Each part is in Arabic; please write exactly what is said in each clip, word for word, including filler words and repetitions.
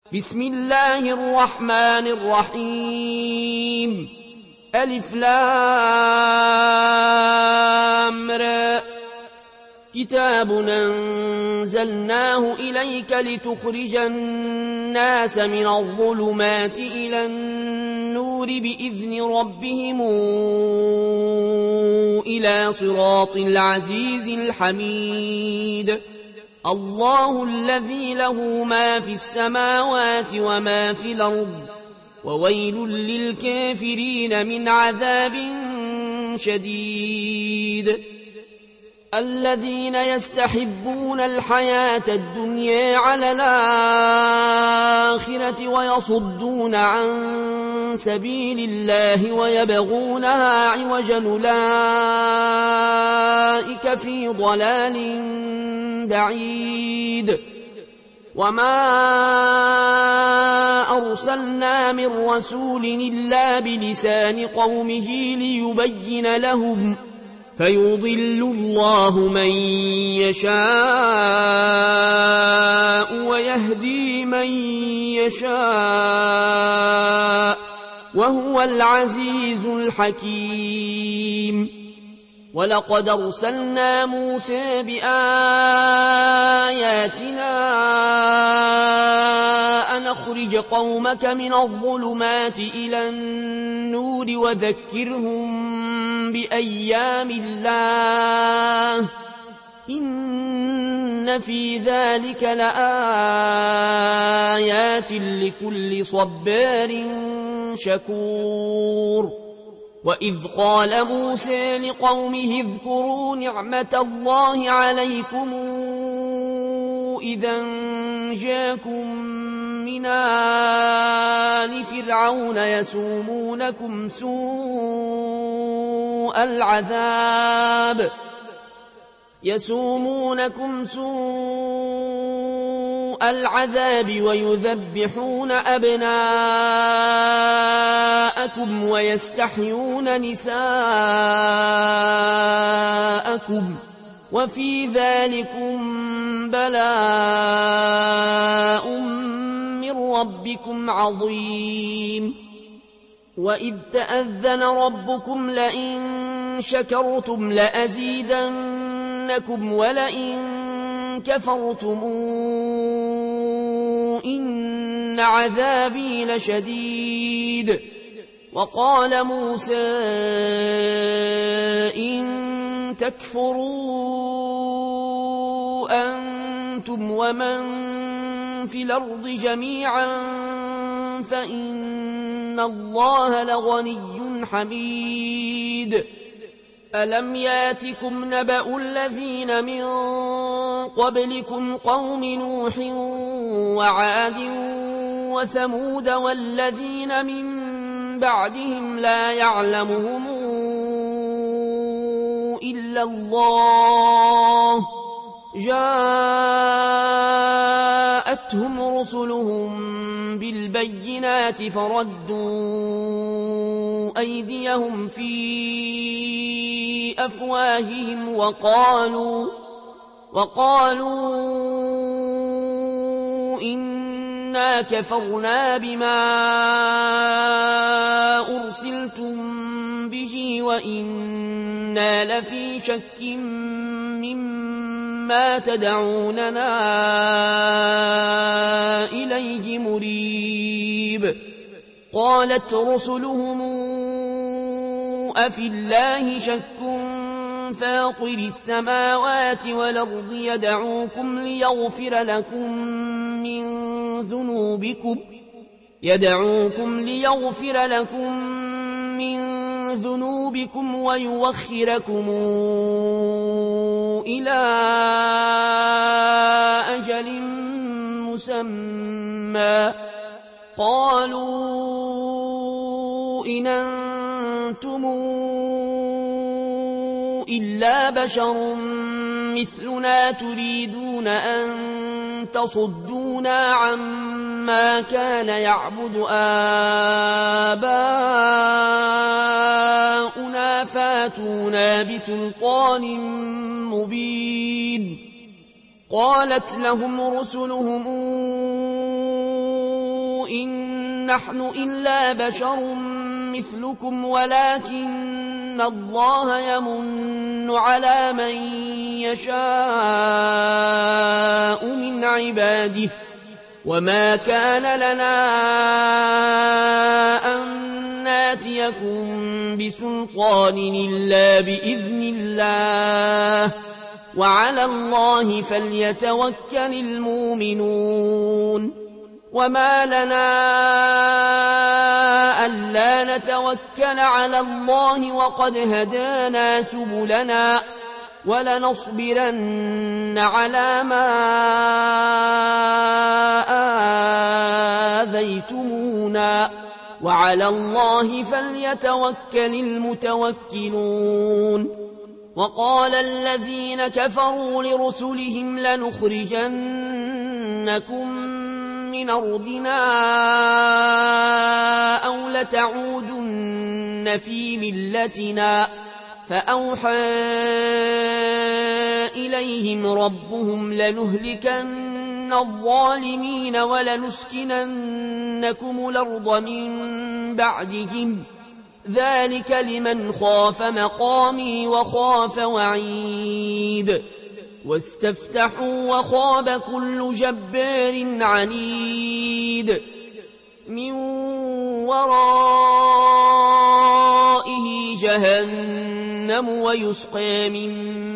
بسم الله الرحمن الرحيم. ألف لام را. كتاب أنزلناه إليك لتخرج الناس من الظلمات إلى النور بإذن ربهم إلى صراط العزيز الحميد. الله الذي له ما في السماوات وما في الأرض وويل للكافرين من عذاب شديد. الذين يستحبون الحياة الدنيا على الآخرة ويصدون عن سبيل الله ويبغونها عوجا أولئك في ضلال بعيد. وما أرسلنا من رسول إلا بلسان قومه ليبين لهم فيضل الله من يشاء ويهدي من يشاء وهو العزيز الحكيم. ولقد أرسلنا موسى بآياتنا أن أخرج قومك من الظلمات إلى النور وذكرهم بأيام الله إن في ذلك لآيات لكل صبار شكور. وإذ قال موسى لقومه اذكروا نعمة الله عليكم إذا جاءكم من آل فرعون يسومونكم سوء العذاب يسومونكم سوء العذاب ويذبحون أبناءكم ويستحيون نساءكم وفي ذلكم بلاء من ربكم عظيم. وإذ تأذن ربكم لئن شكرتم لأزيدنكم ولئن كفرتم إن عذابي لشديد. وقال موسى إن تكفروا أنتم ومن في الأرض جميعا فإن الله لغني حميد. ألم ياتكم نبأ الذين من قبلكم قوم نوح وعاد وثمود والذين من بعدهم لا يعلمهم إلا الله جاءتهم رسلهم بالبينات فردوا أيديهم في أفواههم وقالوا وقالوا إنا كفرنا بما أرسلتم به وإنا لفي شك مما تدعوننا إليه مريب. قالت رسلهم أفي الله شك فاطر السماوات والأرض يدعوكم ليغفر لكم من ذنوبكم يدعوكم ليغفر لكم من ذنوبكم ويوخركم إلى أجل مسمى. قالوا إن أنتم إلا بشر مثلنا تريدون أن تصدونا عما كان يعبد آباؤنا فاتونا بسلطان مبين. قالت لهم رسلهم إن نحن إلا بشر مثلكم ولكن الله يمن على من يشاء من عباده وما كان لنا أن ناتيكم بسلطان إلا بإذن الله وعلى الله فليتوكل المؤمنون وما لنا ألا نتوكل على الله وقد هدانا سبلنا ولنصبرن على ما آذيتمونا وعلى الله فليتوكل المتوكلون وقال الذين كفروا لرسلهم لنخرجنكم من أرضنا أو لتعودن في ملتنا فأوحى إليهم ربهم لنهلكن الظالمين ولنسكننكم الأرض من بعدهم ذلك لمن خاف مقامي وخاف وعيد واستفتحوا وخاب كل جبار عنيد من ورائه جهنم ويسقى من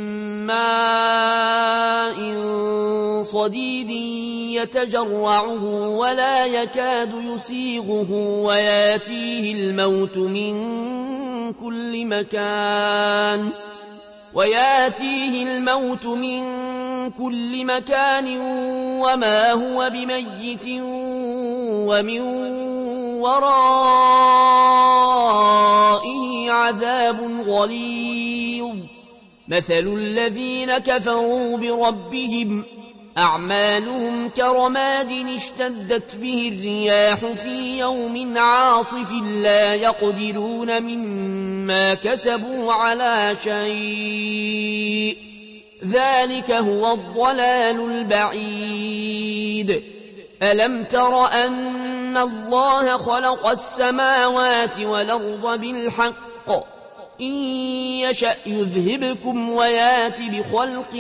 ماء صديد يتجرعه ولا يكاد يسيغه وياتيه الموت من كل مكان وياتيه الموت من كل مكان وما هو بميت ومن ورائه عذاب غليظ مثل الذين كفروا بربهم أعمالهم كرماد اشتدت به الرياح في يوم عاصف لا يقدرون مما كسبوا على شيء ذلك هو الضلال البعيد ألم تر أن الله خلق السماوات والأرض بالحق إن يشأ يذهبكم ويات بخلق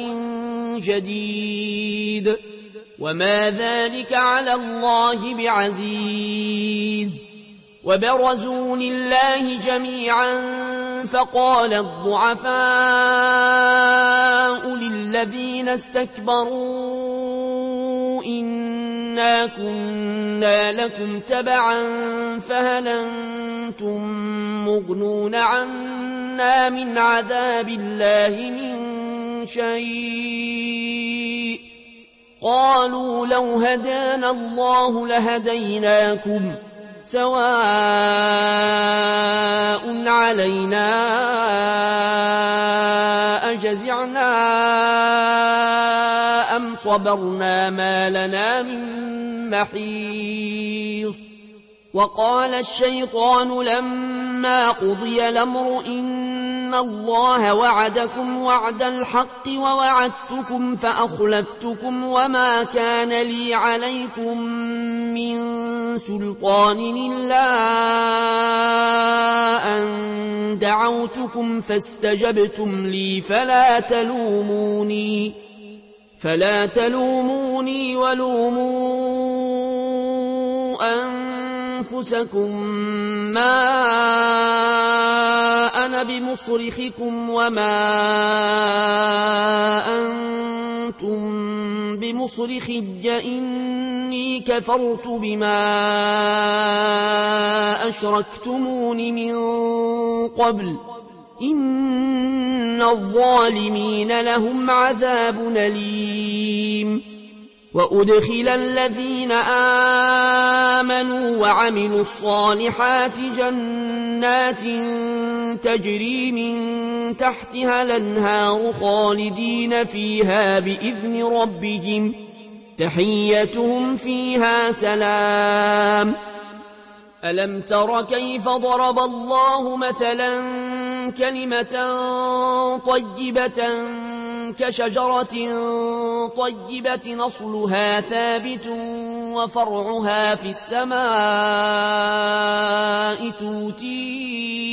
جديد وما ذلك على الله بعزيز وبرزوا لله جميعا فقال الضعفاء للذين استكبروا إنا كنا لكم تبعا فهل أنتم مغنون عنا من عذاب الله من شيء قالوا لو هدانا الله لهديناكم سواء علينا أجزعنا أم صبرنا ما لنا من محيص وقال الشيطان لما قضي الأمر إن الله وعدكم وعد الحق ووعدتكم فأخلفتكم وما كان لي عليكم من سلطان إلا أن دعوتكم فاستجبتم لي فلا تلوموني فلا تلوموني ولوموا أنفسكم ما أنا بمصرخكم وما أنتم بمصرخي إني كفرت بما أشركتمون من قبل إن الظالمين لهم عذاب أليم وأدخل الذين آمنوا وعملوا الصالحات جنات تجري من تحتها الأنهار خالدين فيها بإذن ربهم تحيتهم فيها سلام ألم تر كيف ضرب الله مثلا كلمة طيبة كشجرة طيبة أصلها ثابت وفرعها في السماء تؤتي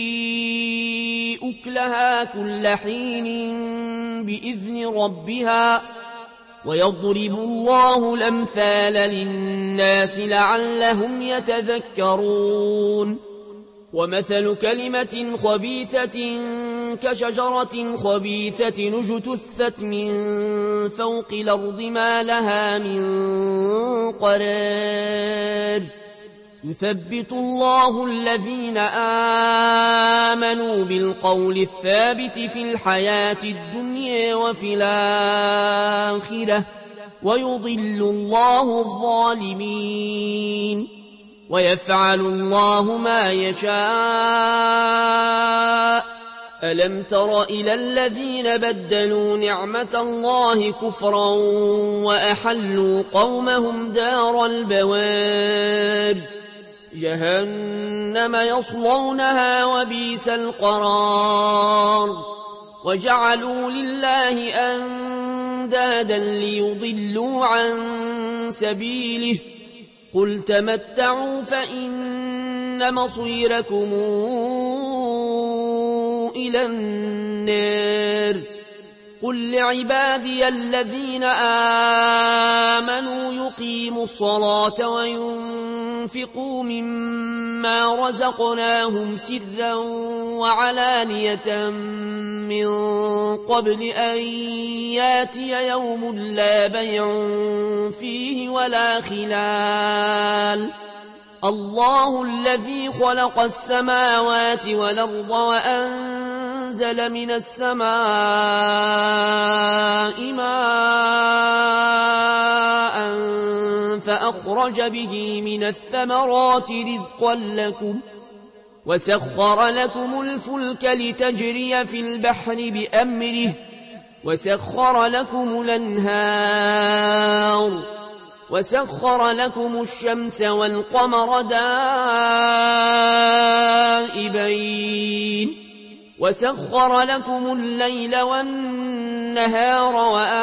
أكلها كل حين بإذن ربها ويضرب الله الأمثال للناس لعلهم يتذكرون ومثل كلمة خبيثة كشجرة خبيثة اجتثت من فوق الأرض ما لها من قرار يثبت الله الذين آمنوا بالقول الثابت في الحياة الدنيا وفي الآخرة ويضل الله الظالمين ويفعل الله ما يشاء ألم تر إلى الذين بدلوا نعمة الله كفرا وأحلوا قومهم دار البوار جهنم يصلونها وبئس القرار وجعلوا لله أندادا ليضلوا عن سبيله قل تمتعوا فإن مصيركم إلى النار قل لعبادي الذين آمنوا يقيموا الصلاة وينفقوا مما رزقناهم سرا وعلانية من قبل أن ياتي يوم لا بيع فيه ولا خلال الله الذي خلق السماوات والأرض وأنزل من السماء ماء فأخرج به من الثمرات رزقا لكم وسخر لكم الفلك لتجري في البحر بأمره وسخر لكم الأنهار وسخر لكم الشمس والقمر دائبين وسخر لكم الليل والنهار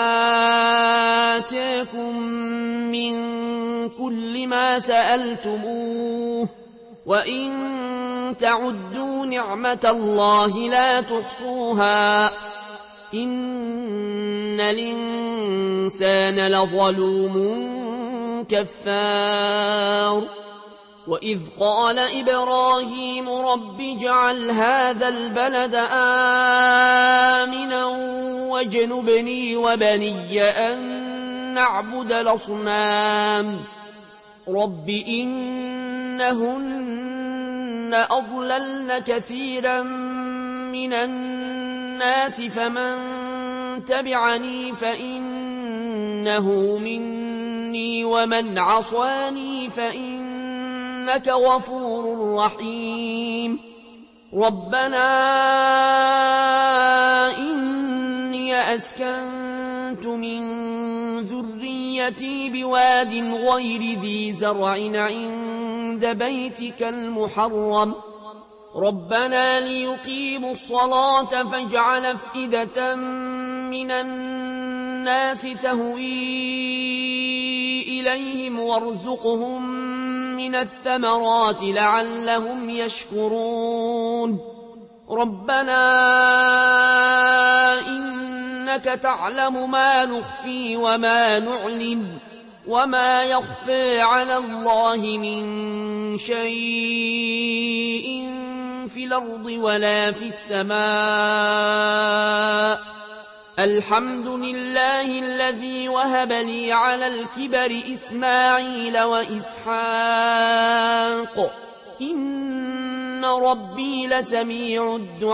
وآتاكم من كل ما سألتموه وإن تعدوا نعمة الله لا تحصوها إن الإنسان لظلوم كفار وإذ قال إبراهيم رب اجعل هذا البلد آمنا واجنبني وبني أن نعبد الأصنام رب إنهن أضللن كثيرا من الناس فمن تبعني فإنه مني ومن عصاني فإنك غفور رحيم ربنا إني أسكنت من ذريتي بواد غير ذي زرع عند بيتك المحرم ربنا ليقيموا الصلاة فاجعل أفئدة من الناس تهوي إليهم وارزقهم من الثمرات لعلهم يشكرون ربنا إنك تعلم ما نخفي وما نعلن وما يخفى على الله من شيء في الأرض ولا في السماء الحمد لله الذي وهب لي على الكبر إسماعيل وإسحاق إن ربي لسميع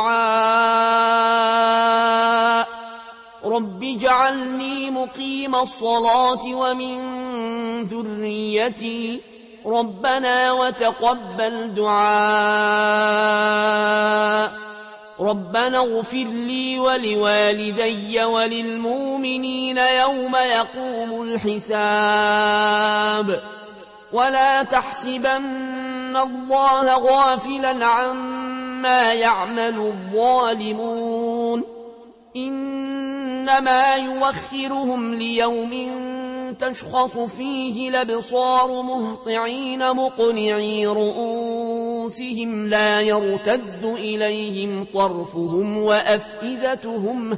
الدعاء رب اجعلني مقيم الصلاة ومن ذريتي ربنا وتقبل دعاء ربنا اغفر لي ولوالدي وللمؤمنين يوم يقوم الحساب ولا تحسبن الله غافلا عما يعمل الظالمون إنما يوخرهم ليوم تشخص فيه الأبصار مهطعين مقنعي رؤوسهم لا يرتد إليهم طرفهم وأفئدتهم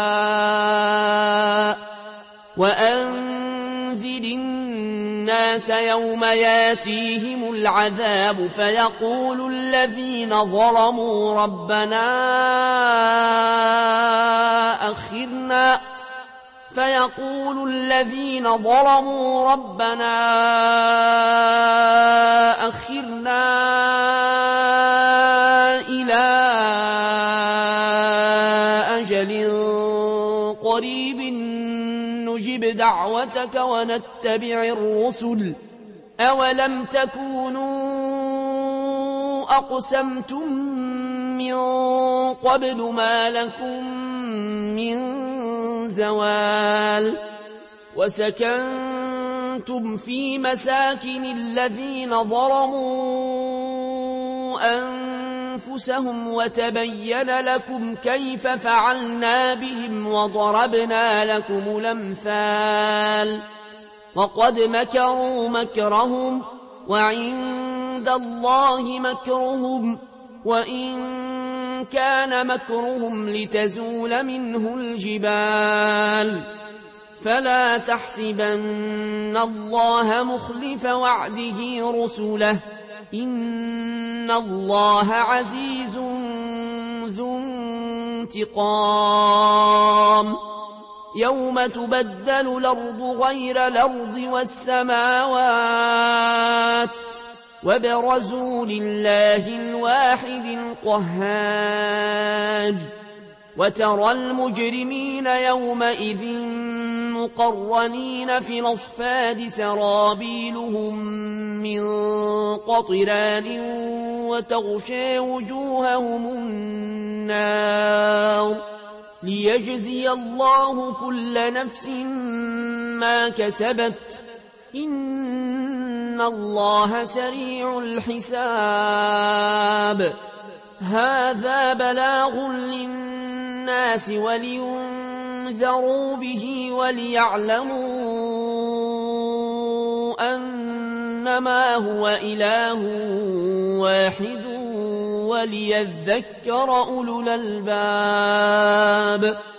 هواء وأنذر الناس يوم ياتيهم العذاب فيقول الذين ظلموا ربنا أخرنا فيقول الذين ظلموا ربنا أخرنا إلى أجل قريب نجب دعوتك ونتبع الرسل أولم تكونوا أقسمتم من قبل ما لكم من زوال وسكنتم في مساكن الذين ظلموا أنفسهم وتبين لكم كيف فعلنا بهم وضربنا لكم الأمثال وقد مكروا مكرهم وعند الله مكرهم وإن كان مكرهم لتزول منه الجبال فلا تحسبن الله مخلف وعده رسله إن الله عزيز ذو انتقام يوم تبدل الأرض غير الأرض والسماوات وبرزوا لله الواحد القهار وترى المجرمين يومئذ مقرنين في الأصفاد سرابيلهم من قطران وتغشى وجوههم النار ليجزي الله كل نفس ما كسبت إن الله سريع الحساب هذا بلاغ للناس ولينذروا به وليعلموا أنما هو إله واحد وليذكر أولو الألباب